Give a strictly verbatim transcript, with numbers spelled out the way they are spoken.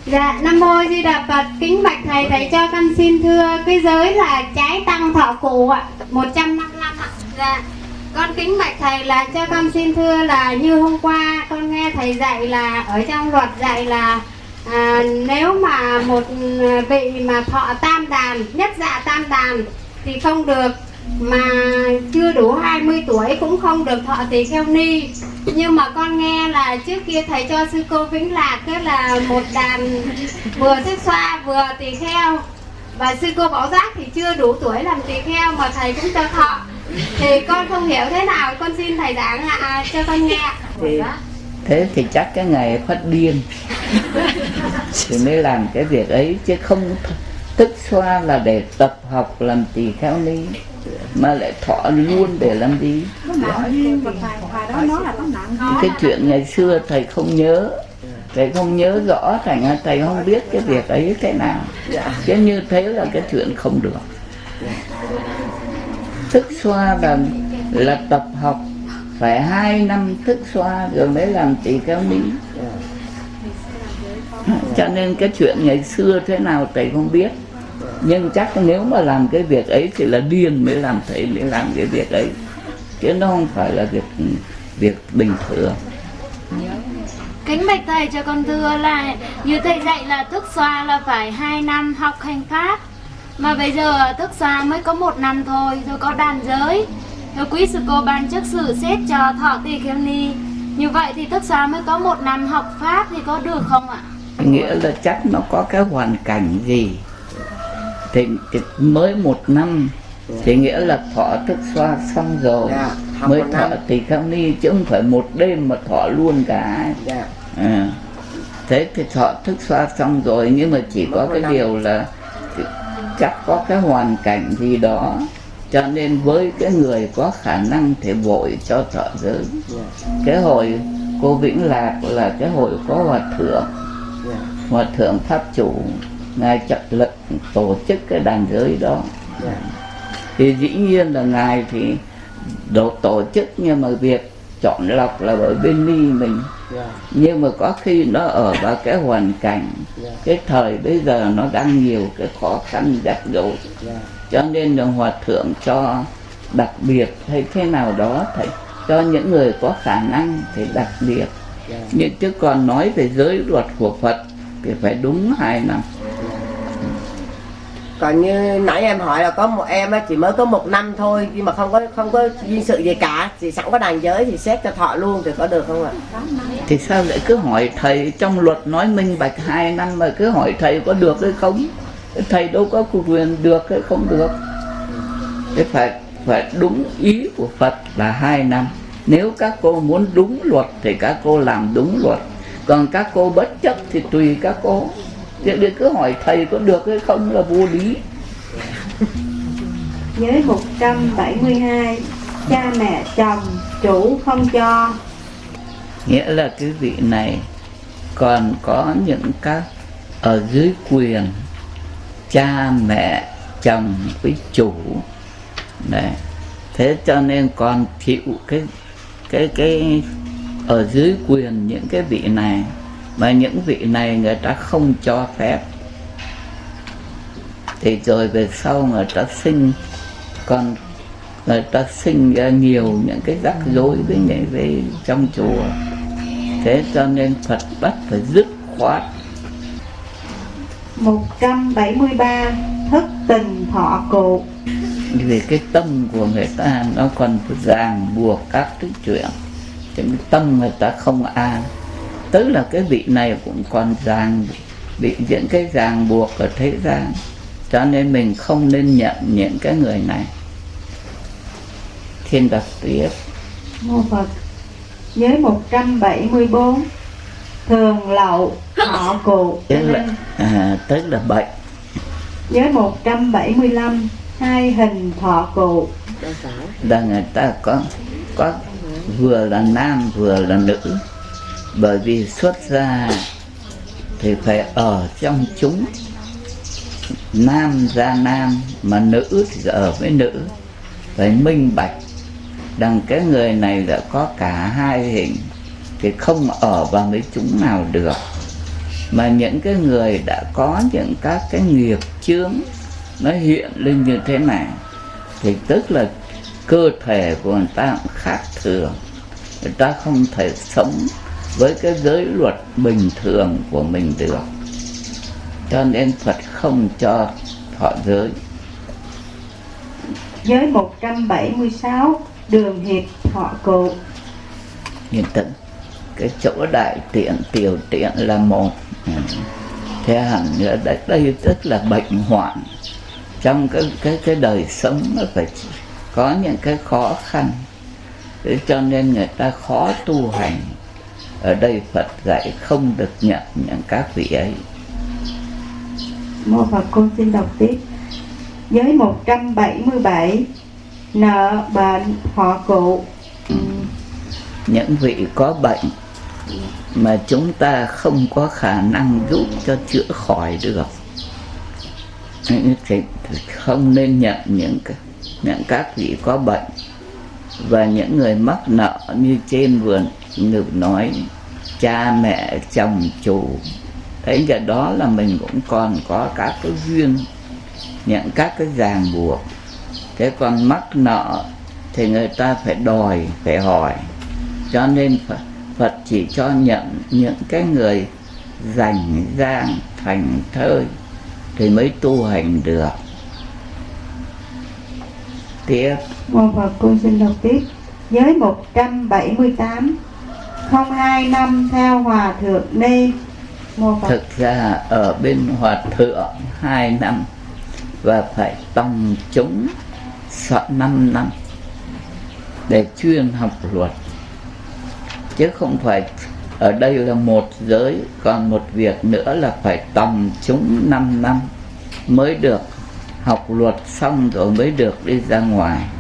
Dạ, Nam Mô Di Đà Phật, kính bạch thầy, thầy cho con xin thưa cái giới là trái tăng thọ cụ ạ, một trăm năm mươi lăm ạ. Dạ, con kính bạch thầy là cho con xin thưa là như hôm qua con nghe thầy dạy là ở trong luật dạy là à, nếu mà một vị mà thọ tam đàn, nhất dạ tam đàn thì không được, mà chưa đủ hai mươi tuổi cũng không được thọ tỳ kheo ni. Nhưng mà con nghe là trước kia thầy cho sư cô Vĩnh Lạc cái là một đàn vừa xích xoa vừa tỳ kheo, và sư cô Bảo Giác thì chưa đủ tuổi làm tỳ kheo mà thầy cũng cho thọ. Thì con không hiểu thế nào, con xin thầy giảng à, cho con nghe. Thì, thế thì chắc cái ngày phát điên thì mới làm cái việc ấy, chứ không tức xoa là để tập học làm tỳ kheo ni mà lại thọ luôn để làm gì? Cái chuyện ngày xưa thầy không nhớ, thầy không nhớ rõ, thành ra thầy không biết cái việc ấy thế nào. Chứ như thế là cái chuyện không được. Thức xoa là là tập học phải hai năm thức xoa rồi mới làm tỳ kheo ni. Cho nên cái chuyện ngày xưa thế nào thầy không biết. Nhưng chắc nếu mà làm cái việc ấy thì là điên mới làm, thầy mới làm cái việc ấy, chứ nó không phải là việc việc bình thường. Kính bạch thầy cho con thưa là như thầy dạy là thức xoa là phải hai năm học hành pháp, mà bây giờ thức xoa mới có một năm thôi, rồi có đàn giới, rồi quý sư cô ban trước sự xét cho thọ tỳ kheo ni. Như vậy thì thức xoa mới có một năm học pháp thì có được không ạ? Nghĩa là chắc nó có cái hoàn cảnh gì thì, thì mới một năm thì nghĩa là thọ thức xoa xong rồi yeah, mới thọ tỳ kheo ni, chứ không phải một đêm mà thọ luôn cả. Yeah. À, thế thì thọ thức xoa xong rồi, nhưng mà chỉ có cái điều là chắc có cái hoàn cảnh gì đó, cho nên với cái người có khả năng thì vội cho thọ giới. Yeah. Cái hồi cô Vĩnh Lạc là cái hồi có hòa thượng, yeah. Hòa thượng pháp chủ ngài chặt lực tổ chức cái đàn giới đó. Yeah. Thì dĩ nhiên là ngài thì tổ, tổ chức, nhưng mà việc chọn lọc là ở bên ni mình. Yeah. Nhưng mà có khi nó ở vào cái hoàn cảnh, yeah. Cái thời bây giờ nó đang nhiều cái khó khăn rắc rối, yeah. Cho nên là hòa thượng cho đặc biệt hay thế nào đó, thầy cho những người có khả năng thì đặc biệt. Yeah. Nhưng chứ còn nói về giới luật của Phật thì phải đúng hai năm. Còn như nãy em hỏi là có một em chỉ mới có một năm thôi, nhưng mà không có không có duyên sự gì cả, thì sẵn có đàn giới thì xét cho thọ luôn thì có được không ạ? Thì sao lại cứ hỏi thầy, trong luật nói minh bạch hai năm mà cứ hỏi thầy có được hay không? Thầy đâu có quyền được hay không được. Thế phải phải đúng ý của Phật là hai năm. Nếu các cô muốn đúng luật thì các cô làm đúng luật, còn các cô bất chấp thì tùy các cô. Để cứ hỏi thầy có được hay không là vô lý. Giới một trăm bảy mươi hai, cha mẹ chồng chủ không cho. Nghĩa là cái vị này còn có những các ở dưới quyền cha mẹ chồng với chủ. Đấy. Thế cho nên còn chịu cái cái cái ở dưới quyền những cái vị này, mà những vị này người ta không cho phép, thì rồi về sau người ta sinh, còn người ta sinh ra nhiều những cái rắc rối với những về trong chùa. Thế cho nên Phật bắt phải dứt khoát. Một trăm bảy mươi ba, thất tình thọ cụ. Vì cái tâm của người ta nó còn ràng buộc các cái chuyện, cái tâm người ta không an. Tức là cái vị này cũng còn ràng bị những cái ràng buộc ở thế gian, cho nên mình không nên nhận những cái người này. Thiên đọc tiếp. Mô Phật. Giới một trăm bảy mươi bốn, thường lậu thọ cụ. Tức là, à, tức là bệnh. Giới một trăm bảy mươi lăm, hai hình thọ cụ. Là người ta có có vừa là nam vừa là nữ, bởi vì xuất gia thì phải ở trong chúng, nam ra nam mà nữ thì ở với nữ, phải minh bạch rằng cái người này đã có cả hai hình thì không ở vào mấy chúng nào được. Mà những cái người đã có những các cái nghiệp chướng nó hiện lên như thế này thì tức là cơ thể của người ta cũng khác thường, người ta không thể sống với cái giới luật bình thường của mình được, cho nên Phật không cho thọ giới. Giới một trăm bảy mươi sáu, đường hiệp thọ cụ. Nhìn tận cái chỗ đại tiện tiểu tiện là một, thế hẳn nữa đây, đây tức là bệnh hoạn trong cái cái cái đời sống, nó phải có những cái khó khăn, thế cho nên người ta khó tu hành. Ở đây Phật dạy không được nhận những các vị ấy. Mô Phật, con xin đọc tiếp. Giới một trăm bảy mươi bảy, nợ bệnh thọ cụ. Những vị có bệnh mà chúng ta không có khả năng giúp cho chữa khỏi được thì không nên nhận những những các vị có bệnh. Và những người mắc nợ như trên vừa ngự nói, cha mẹ chồng chủ, thế giờ đó là mình cũng còn có các cái duyên, những các cái ràng buộc. Thế còn mắc nợ thì người ta phải đòi, phải hỏi. Cho nên Phật, Phật chỉ cho nhận những cái người rảnh rang thành thơi thì mới tu hành được. Tiếp. Mô Phật, con xin đọc tiếp. Giới một trăm bảy mươi tám, không hai năm theo Hòa Thượng Ni. Mô Phật. Thực ra ở bên Hòa Thượng hai năm và phải tòng chúng sợ năm năm để chuyên học luật, chứ không phải ở đây là một giới, còn một việc nữa là phải tòng chúng năm năm mới được học luật xong rồi mới được đi ra ngoài.